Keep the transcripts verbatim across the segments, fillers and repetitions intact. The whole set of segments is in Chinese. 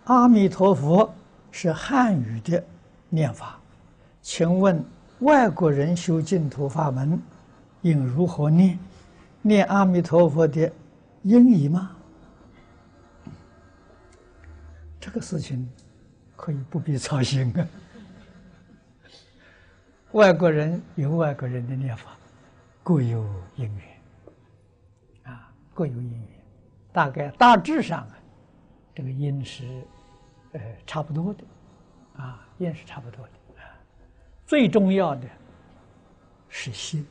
阿弥陀佛是汉语的念法，请问外国人修净土法门应如何念？念阿弥陀佛的音译吗？这个事情可以不必操心啊。外国人有外国人的念法，各有因缘啊，各有因缘。大概大致上啊，这个音是呃差不多的啊，音是差不多的啊。最重要的是心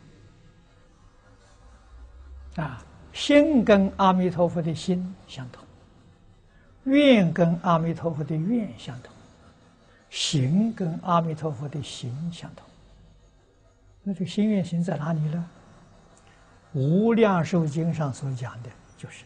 啊，心跟阿弥陀佛的心相同，愿跟阿弥陀佛的愿相同，行跟阿弥陀佛的行相同。那这个心愿行在哪里呢？无量寿经上所讲的就是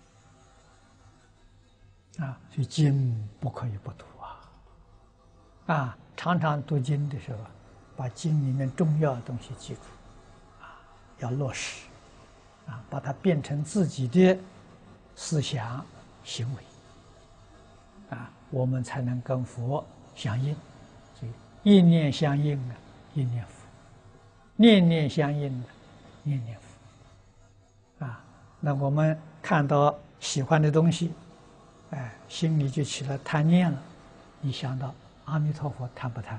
啊，所以经不可以不读啊！啊，常常读经的时候，把经里面重要的东西记住，啊，要落实，啊，把它变成自己的思想行为，啊，我们才能跟佛相应。所以一念相应啊，一念佛；念念相应啊，念念佛。啊，那我们看到喜欢的东西，哎，心里就起了贪念了。你想到阿弥陀佛贪不贪？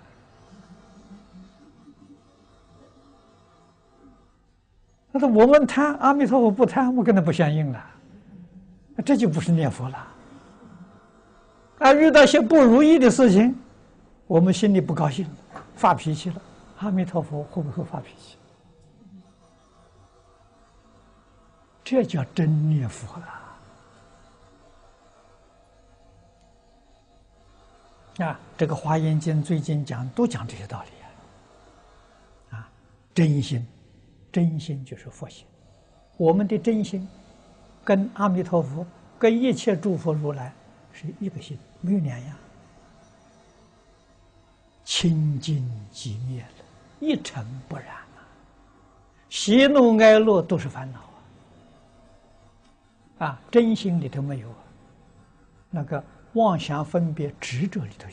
那说我们贪，阿弥陀佛不贪，我跟他不相应了，这就不是念佛了。啊，遇到些不如意的事情，我们心里不高兴，发脾气了，阿弥陀佛会不会发脾气？这叫真念佛了。啊，这个《华严经》最近讲都讲这些道理啊。啊，真心，真心就是佛心。我们的真心，跟阿弥陀佛、跟一切诸佛如来是一个心，没有两样。清净寂灭了，一尘不染啊！喜怒哀乐都是烦恼啊！啊，真心里头没有啊，那个妄想分别执着里头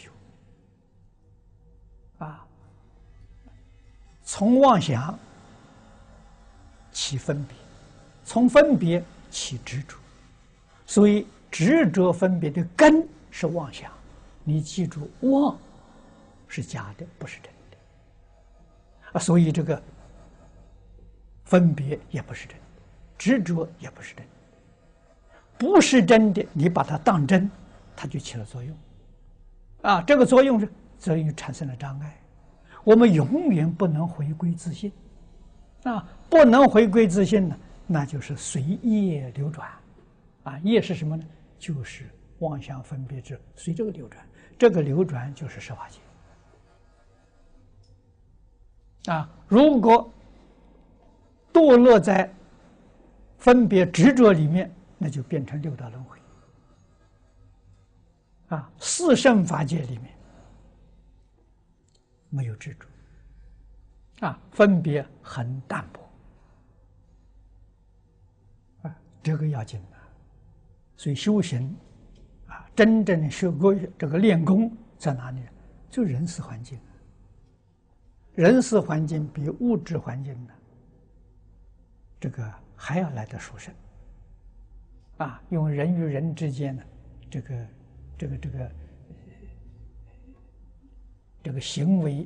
有啊，从妄想起分别，从分别起执着，所以执着分别的根是妄想。你记住，妄是假的，不是真的啊，所以这个分别也不是真的，执着也不是真的，不是真的，你把它当真，它就起了作用啊，这个作用是作用产生了障碍，我们永远不能回归自信啊，不能回归自信呢，那就是随业流转啊，业是什么呢？就是妄想分别执，随这个流转，这个流转就是十法界啊。如果堕落在分别执着里面，那就变成六道轮回啊。四圣法界里面没有执着啊，分别很淡薄啊，这个要紧的。所以修行啊，真正修过这个练功在哪里？就人事环境，人事环境比物质环境呢，这个还要来得殊胜啊！因为人与人之间呢，这个这个这个这个行为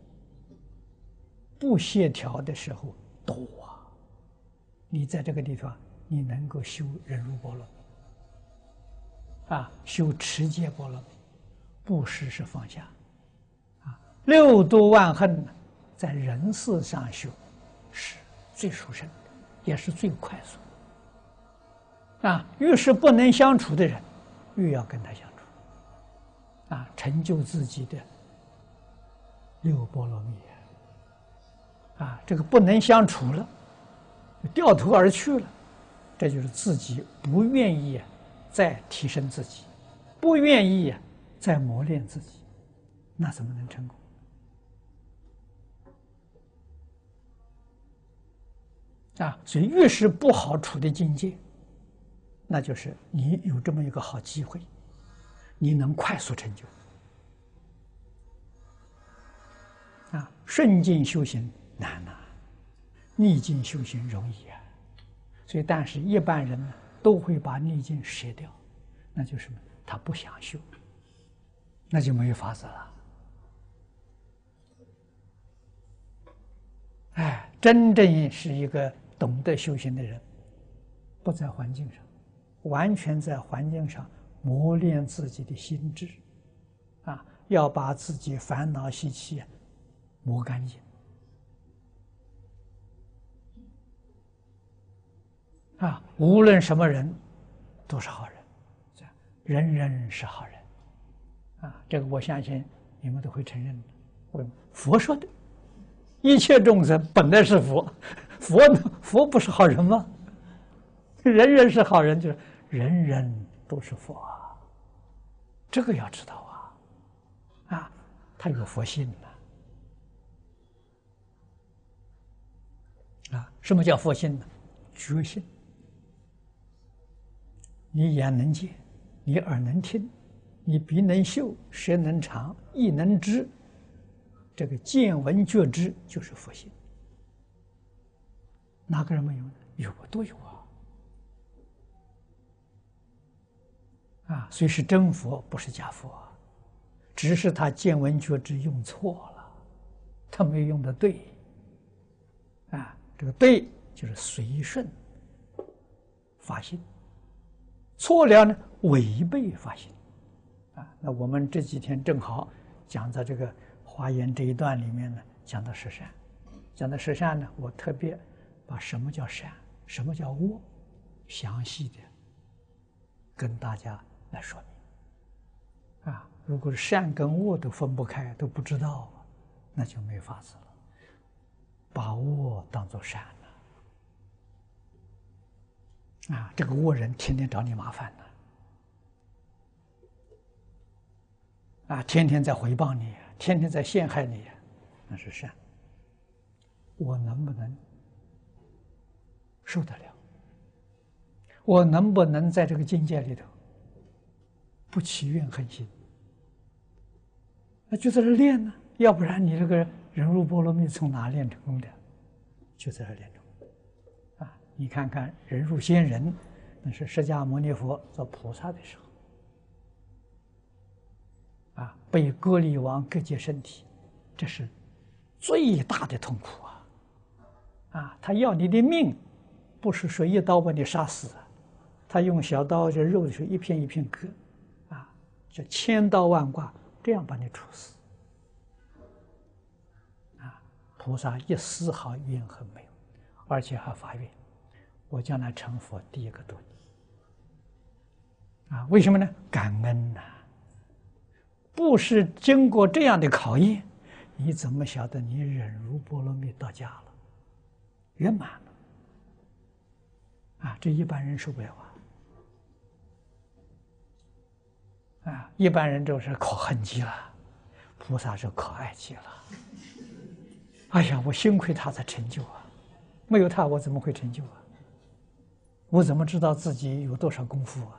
不协调的时候多啊！你在这个地方，你能够修忍辱波罗啊，修持戒波罗蜜，布施是放下啊，六度万恨在人事上修是最殊胜的，也是最快速啊。越是不能相处的人，越要跟他相处啊，成就自己的六波罗蜜啊。这个不能相处了，掉头而去了，这就是自己不愿意再提升自己，不愿意再磨练自己，那怎么能成功啊？所以越是不好处的境界，那就是你有这么一个好机会， 你能快速成就。啊，顺境修行难呐、啊，逆境修行容易啊。所以，但是一般人呢，都会把逆境舍掉，那就是什么？他不想修，那就没有法子了。哎，真正是一个懂得修行的人，不在环境上，完全在环境上磨练自己的心智，啊，要把自己烦恼习气磨干净。啊，无论什么人，都是好人，人人是好人，啊，这个我相信你们都会承认的。为佛说的，一切众生本来是佛，佛呢？佛不是好人吗？人人是好人，就是人人都是佛啊，这个要知道啊，啊，他有佛性呢，啊，什么叫佛性呢？觉性。你眼能见，你耳能听，你鼻能嗅，舌能尝，意能知，这个见闻觉知就是佛性。哪个人没有呢？有啊，都有啊。啊，所以是真佛，不是假佛，只是他见闻觉知用错了，他没有用的对。啊，这个对就是随顺法性。错了呢，违背法性，啊，那我们这几天正好讲到这个华严这一段里面呢，讲到十善，讲到十善呢，我特别把什么叫善，什么叫恶，详细的跟大家来说明。啊，如果是善跟恶都分不开，都不知道，那就没法子了。把恶当作善。啊，这个恶人天天找你麻烦呢，啊，天天在回报你，天天在陷害你，那是善。我能不能受得了？我能不能在这个境界里头不起怨恨心？那就在这练呢，要不然你这个人入波罗蜜从哪练成功的？就在这练成。你看看人入仙人，那是释迦牟尼佛做菩萨的时候，啊，被割力王割截身体，这是最大的痛苦啊！啊，他要你的命，不是说一刀把你杀死，他用小刀这肉是一片一片割，啊，叫千刀万剐，这样把你处死。啊，菩萨一丝毫怨恨没有，而且还发愿。我将来成佛，第一个度你啊！为什么呢？感恩呐、啊！不是经过这样的考验，你怎么晓得你忍辱波罗蜜到家了，圆满了？啊，这一般人受不了啊！啊，一般人就是可恨极了，菩萨是可爱极了。哎呀，我幸亏他才成就啊，没有他我怎么会成就啊？我怎么知道自己有多少功夫啊？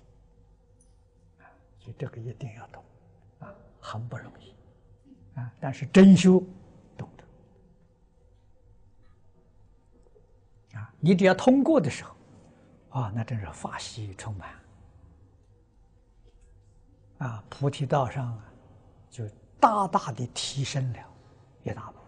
所以这个一定要懂，啊，很不容易，啊，但是真修懂得，啊，你只要通过的时候，啊，那真是法喜充满，啊，菩提道上啊，就大大的提升了一大步。